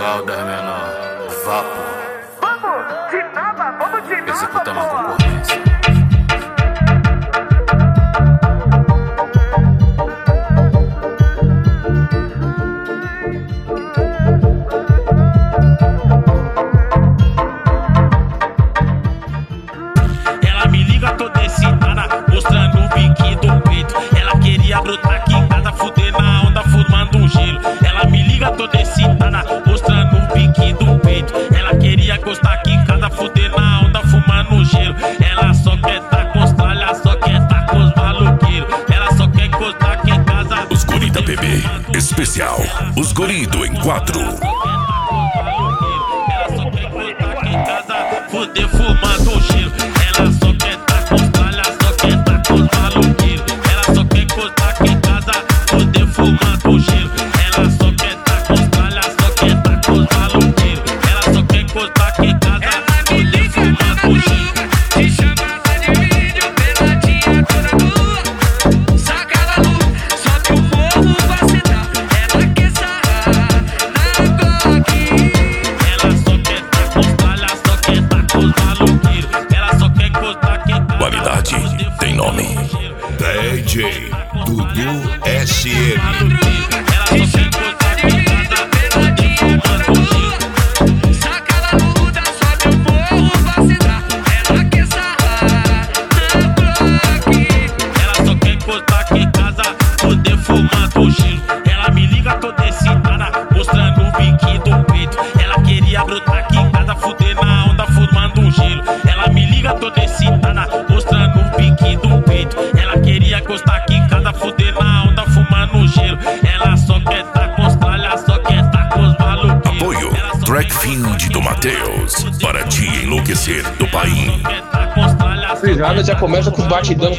Legal das menor, vapo. Vamos de nova, vamos de nova. Executando a concorrência. Ela me liga toda excitada, mostrando o biquinho do peito. Ela queria brotar aqui em casa, fuder na onda, fumando um gelo. Ela me liga toda excitada, mostrando o biquinho do peito. Ela queria encostar aqui em casa, fuder na onda, fumando um gelo. Ela só quer tá com os tralha, só quer tá com os maloqueiros. Ela só quer encostar aqui em casa. Os guri da bebê, especial, os guri do em 4. Ela só quer encostar aqui em casa, fuder fumando um gelo. Ela só quer tá com os tralha, só quer tá com os maloqueiros. Ela só quer encostar aqui em casa, fuder fumando um gelo. Ela só quer tá com os tralha, só quer tá com os maloqueiros. Ela só quer encostar aqui em casa, fuder fumando um gelo. Te chamava de vídeo, peladinha toda nua. Saca da luz, sobe o fogo pra sentar. Ela quer sarrar na Glock. Ela só quer tá com os tralha, só quer tá com os maloqueiros. Ela só quer encostar aqui em casa. Qualidade tem nome. DJ Dudu SM. Te chamava de vídeo, peladinha toda nua. Saca da luta, sobe o fogo pra sentar. Ela quer sarrar na Glock. Ela só quer encostar aqui em casa, poder fumar do gelo. Ela me liga toda excitada, mostrando o biquinho do peito. Ela queria brotar aqui em casa, fuder na onda, fumando um gelo. Ela me liga toda excitada, mostrando o biquinho do peito. Ela queria encostar aqui em casa, fuder na onda, fumando um gelo. Ela só quer tá com os tralha, só quer tá com os maloqueiros. Apoio Trackfield do Matheus, para te enlouquecer do país. Frisada já começa com os batidão,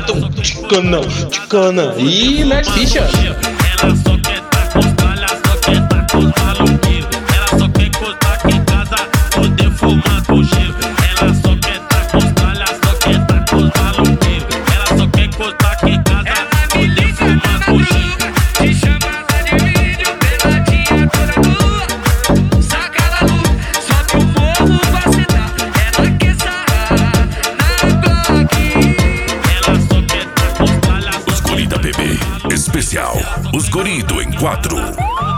ticana, e mete ficha. Ela só quer tá com os tralha, só quer tá com os maloqueiros. Ela só quer encostar aqui em casa, poder fumar do gelo. Ela só quer tá com os tralha, só quer tá com os maloqueiros. Ela só quer encostar aqui em casa, poder fumar do gelo. Te chamava de vídeo, peladinha toda nua. Saca da luz, sobe o fogo pra sentar. Ela quer sarrar na Glock. Ela só quer tá com os tralha, Os guri da bebê, especial, os guri do em 4.